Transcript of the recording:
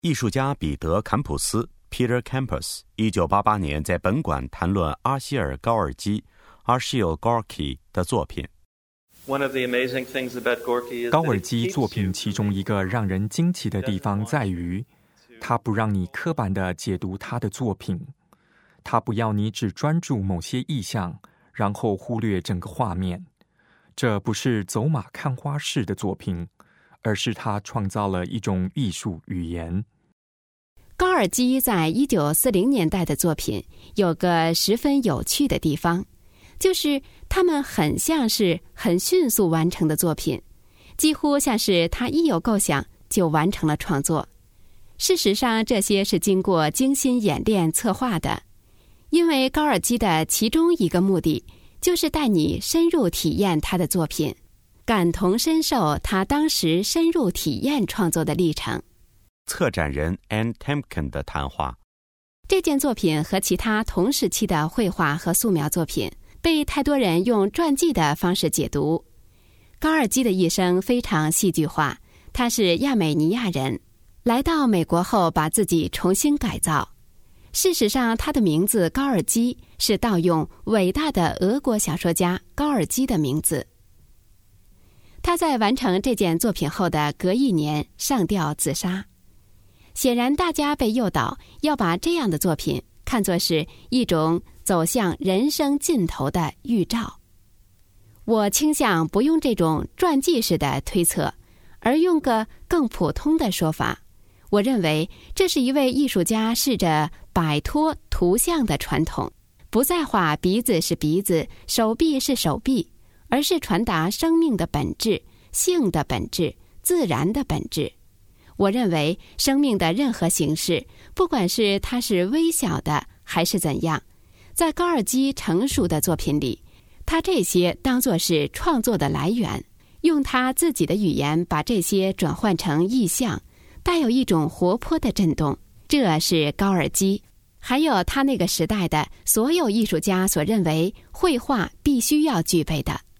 艺术家彼得·坎普斯 Peter Campus 1988年在本馆谈论阿希尔·高尔基 Arshile Gorky 的作品。 高尔基作品其中一个让人惊奇的地方在于，他不让你刻板地解读他的作品，他不要你只专注某些意象，然后忽略整个画面。这不是走马看花式的作品，而是他创造了一种艺术语言。 高尔基在1940年代的作品有个十分有趣的地方，就是他们很像是很迅速完成的作品，几乎像是他一有构想就完成了创作。事实上，这些是经过精心演练策划的，因为高尔基的其中一个目的就是带你深入体验他的作品，感同身受他当时深入体验创作的历程。 策展人 Anne Temkin 的谈话。 这件作品和其他同时期的绘画和素描作品被太多人用传记的方式解读。高尔基的一生非常戏剧化，他是亚美尼亚人，来到美国后把自己重新改造。事实上，他的名字高尔基是盗用伟大的俄国小说家高尔基的名字。他在完成这件作品后的隔一年上吊自杀。显然，大家被诱导要把这样的作品看作是一种走向人生尽头的预兆。我倾向不用这种传记式的推测，而用个更普通的说法。我认为这是一位艺术家试着摆脱图像的传统，不再画鼻子是鼻子，手臂是手臂，而是传达生命的本质、性的本质、自然的本质。我认为生命的任何形式，不管是它是微小的还是怎样，在高尔基成熟的作品里，他这些当作是创作的来源，用他自己的语言把这些转换成意象，带有一种活泼的震动。这是高尔基，还有他那个时代的所有艺术家所认为绘画必须要具备的。